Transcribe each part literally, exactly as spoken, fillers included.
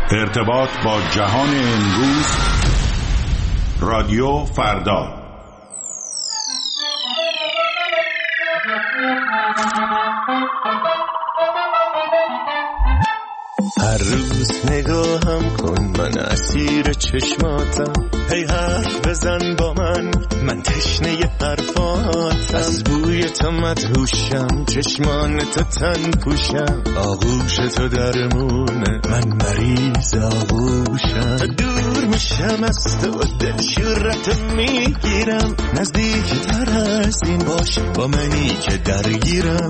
ارتباط با جهان امروز، رادیو فردا. هر روز نگاهم کن، من اسیر چشماتم. هی حرف بزن با من، من تشنه حرفاتم. از بوی تو مدهوشم، چشمان تو تن پوشم. آغوش تو درمونه، من مریض آغوشم. دور میشم از تو، دل شورت میگیرم. نزدیک تر از این باش، با منی که درگیرم.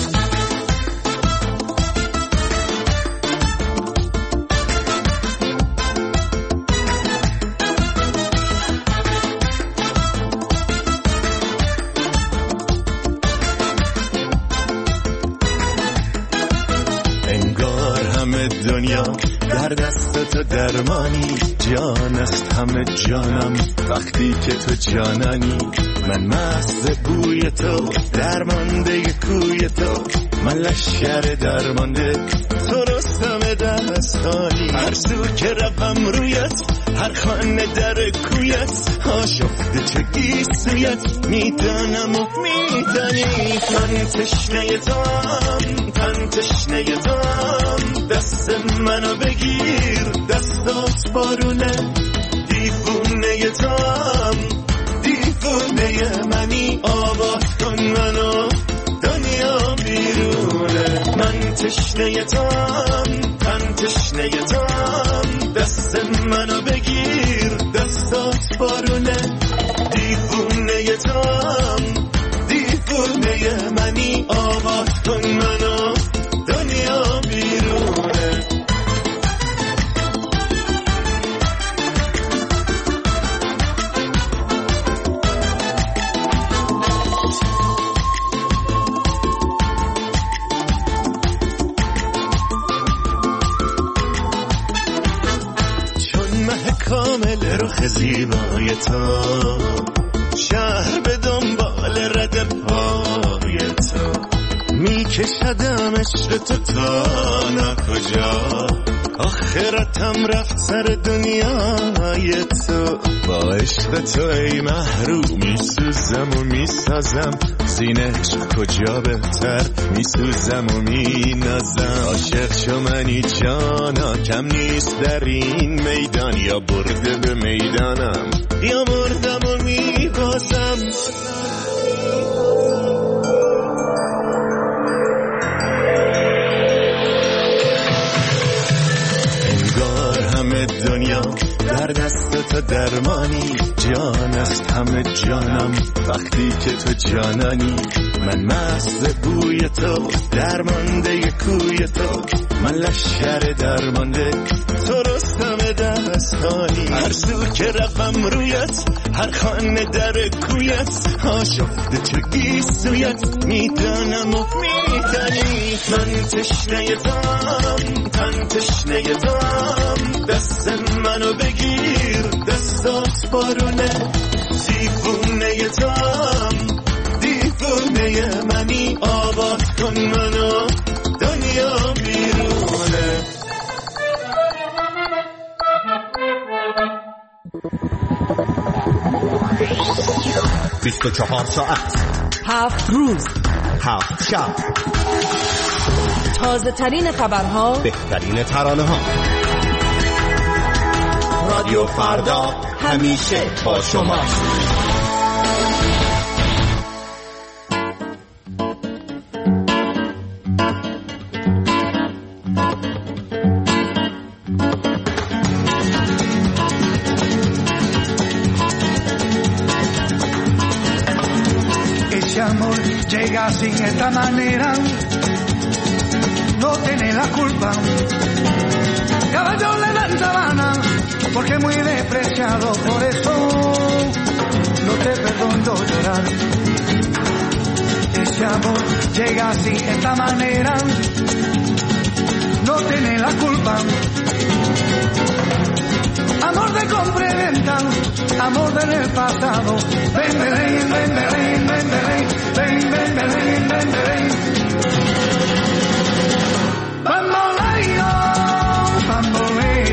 دنیا در دست تو درمانی، جان است همه جانم وقتی که تو جانانی. من مست بوی تو، درمانده کوی تو. من لشکر درمانده، تو رستم دستانی. هر سو که روم رویت، هر خانه در کویت. آشفته چه گیسویت، میدانم و میدانی. من تشنه توام، تن تشنه توام. دست منو بگیر، دستات بارونه. دیوونه توام، دیوونه منی. آواز کن منو، دنیا بیرونه. من تشنه توام، تن تشنه توام. دست منو بگیر، دستات بارونه. دیوونه توام، دیوونه منی. آواز کن منو، دنیا بیرونه. کامل رخ زیبای تو، شهر به دنبال رد پای تو. میکشدم عشق تو تا نکجا، آخرتم رفت سر دنیای تو. با عشق تو ای محروم میسوزم و میسازم. زین عشق کجا بهتر، میسوزم و مینازم. عاشق شو منی جانا، کم نیست در این میدان. یا برده به میدانم، یا مردم و میبازم. انگار همه دنیا در دست تو درمانی، جان است همه جانم وقتی که تو جانانی. من مست بوی تو، درمانده کوی تو. من لشکر درمانده، تو رستم دستانی. هر سو که روم رویت، هر خانه در کویت. آشفته چه گیسویت، میدانم و میدانی. من تشنه توام، تن تشنه توام. دست منو بگیر، دستات بارونه. دیوونه توام، دیوونه منی. آواز کن منو، دنیا بیرونه. بیست و چهار ساعت، هفت روز، هفت شب. تازه ترین خبرها، بهترین ترانه ها. رادیو فردا همیشه با شما. Ese amor llega sin esta manera, no tiene la culpa. Caballo le dan sabana, porque muy despreciado, por eso no te perdono llorar. Ese amor llega así, esta manera, no tiene la culpa. Amor de compra y venta, amor del pasado. Ven, ven, ven, ven, ven, ven, ven, ven, ven, ven, ven, ven. Bamboleo, bamboleo.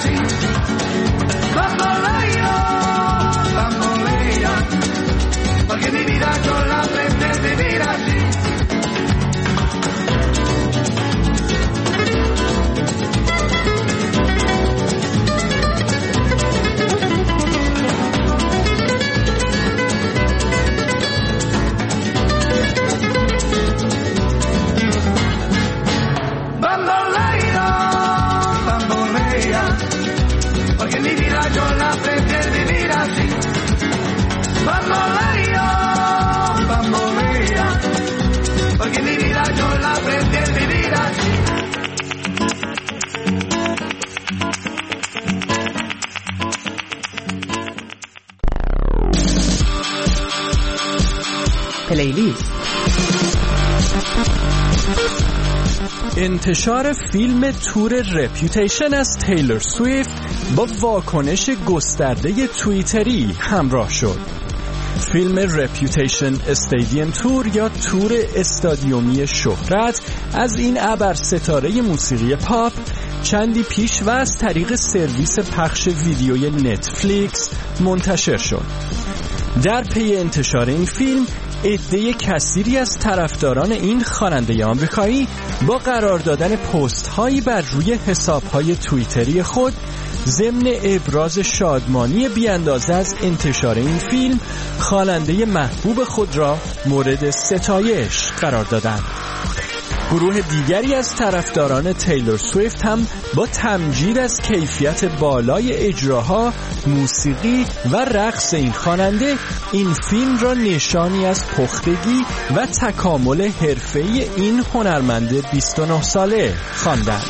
así. Bamboleo, bambolea, porque mi vida yo la aprendí a vivir así. Bamboleo, bambolea, porque mi vida yo la aprendí a vivir así. پلیلیست. انتشار فیلم تور رپیوتیشن از تیلور سویفت با واکنش گسترده توییتری همراه شد. فیلم رپیوتیشن استادیوم تور یا تور استادیومی شهرت از این ابر ستاره موسیقی پاپ چندی پیش و از طریق سرویس پخش ویدیوی نتفلیکس منتشر شد. در پی انتشار این فیلم عده کثیری از طرفداران این خواننده آمریکایی با قرار دادن پست هایی بر روی حساب های توییتری خود ضمن ابراز شادمانی بی‌اندازه از انتشار این فیلم خواننده محبوب خود را مورد ستایش قرار دادند. گروه دیگری از طرفداران تیلور سویفت هم با تمجید از کیفیت بالای اجراها، موسیقی و رقص این خواننده این فیلم را نشانی از پختگی و تکامل حرفه‌ای این هنرمند بیست و نه ساله خواندند.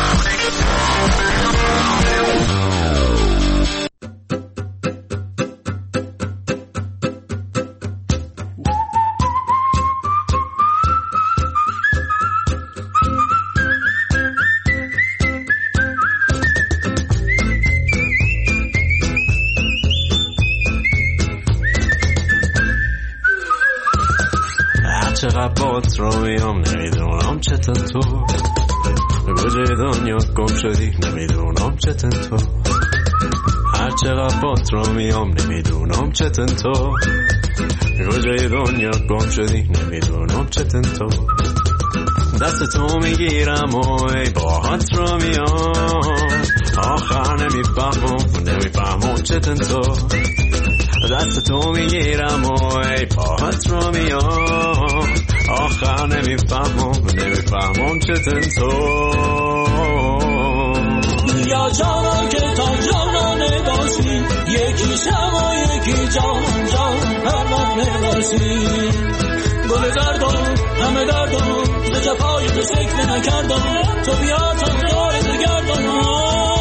چقدر بات رو میام نمیدونم چطور تو کجای دنیا گم شدی نمیدونم چطور تو هر چقدر بات رو میام نمیدونم چطور تو کجای دنیا گم شدی نمیدونم چطور تو دست تو میگیرم و ای باهات رو میام آخر نمیفهمم نمیفهمم چطور تو دست تو میگیرم و ای پاهات رو میام آخر نمیفهمم نمیفهمم چطور تو یا جانا که تا جانا نگاسی یکی شم و یکی جان جان پروانه باسی گل دردم همه دردم به جفای تو سکته نکردم تو بیا تا دارت گردم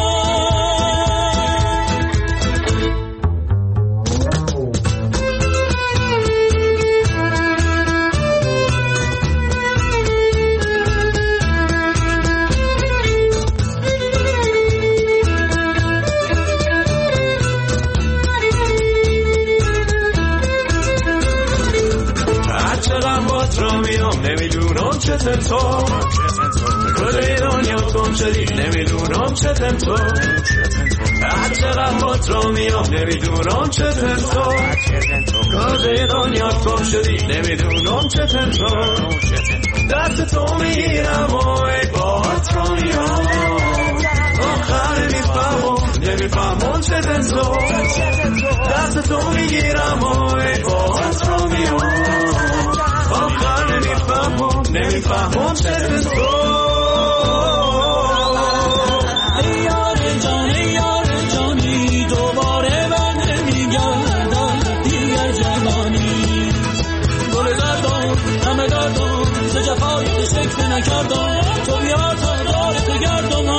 نمیدونم چطور تو کجای دنیا گم شدی نمیدونم چطور تو هر چقدر بات رو میام نمیدونم چطور تو کجای دنیا گم شدی نمیدونم چطور تو دست تو میگیرم و ای بات رو میام آخر نمیفهمم نمیفهمم چطور تو دست تو میگیرم و ای بات رو میام آخر نمیفهمم نمیفهمم چطور تو ای یار جان ای یار جانی دوباره من نمیگردم دیگر جوانی گل دردم همه دردم ز جفای تو سکته نکردم تو بیا تا دارت گردم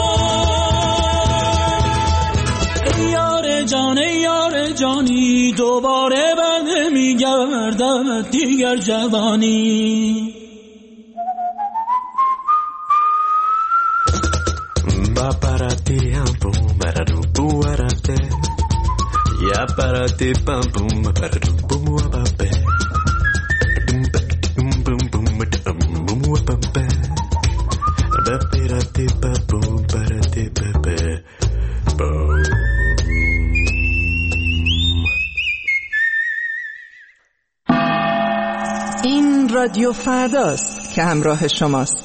ای یار جان ای یار جانی دوباره من نمیگردم دیگر جوانی با پراتی هم بوم برادو بوارده یا پراتی پم بوم برادو بوارده بوم بوم بوم بوم بوم بوم با پراتی پم بوم پراتی پم رادیو فرداست که همراه شماست.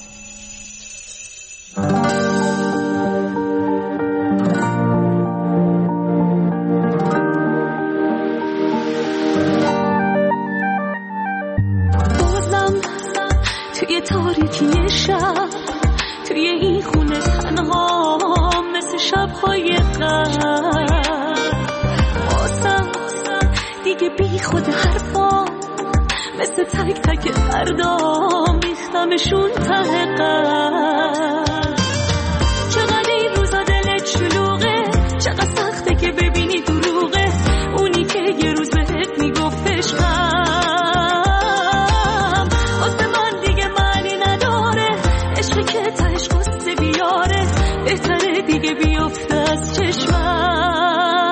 بازم توی تاریکی شب، توی این خونه تنها مثل شب‌های قبل، بازم دیگه بی خود حرفا مثل تک تک فردام ریختمشون ته قلب. چقدر این روزا دلت شلوغه، چقدر سخته که ببینی دروغه اونی که یه روز بهت میگفت عشقم. واسه من دیگه معنی نداره، عشقی که تهش قصه بیاره، بهتره دیگه بیفته از چشمم.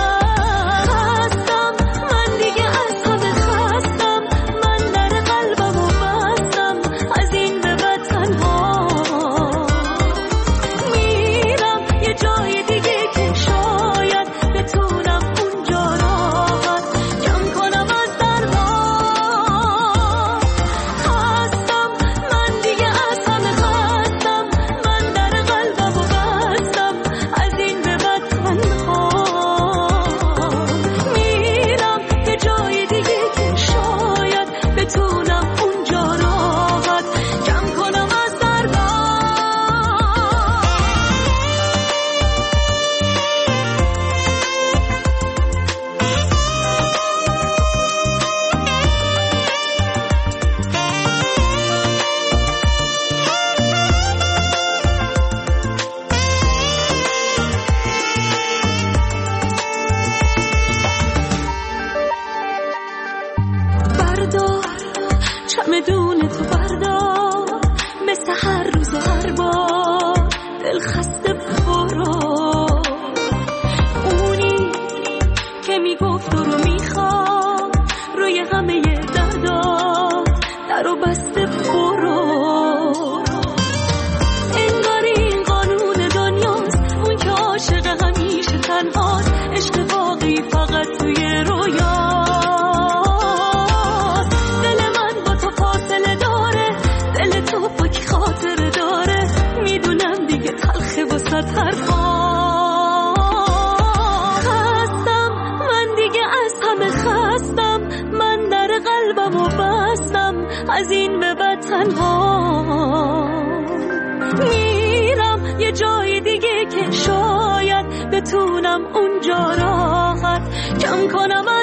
از این به بعد تنها میرم یه جای دیگه که شاید بتونم اونجا راحت کم کنم